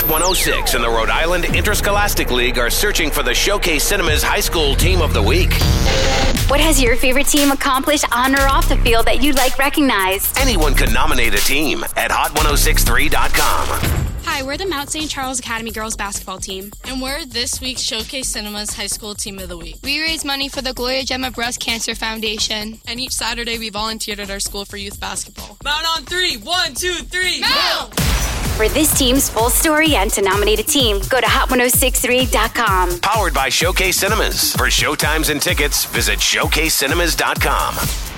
Hot 106 and the Rhode Island Interscholastic League are searching for the Showcase Cinemas High School Team of the Week. What has your favorite team accomplished on or off the field that you'd like recognized? Anyone can nominate a team at hot1063.com. Hi, we're the Mount St. Charles Academy girls basketball team. And we're this week's Showcase Cinemas High School Team of the Week. We raise money for the Gloria Gemma Breast Cancer Foundation. And each Saturday we volunteered at our school for youth basketball. Mount on 3. 1, 2, 3. Mount! For this team's full story and to nominate a team, go to hot1063.com. Powered by Showcase Cinemas. For showtimes and tickets, visit showcasecinemas.com.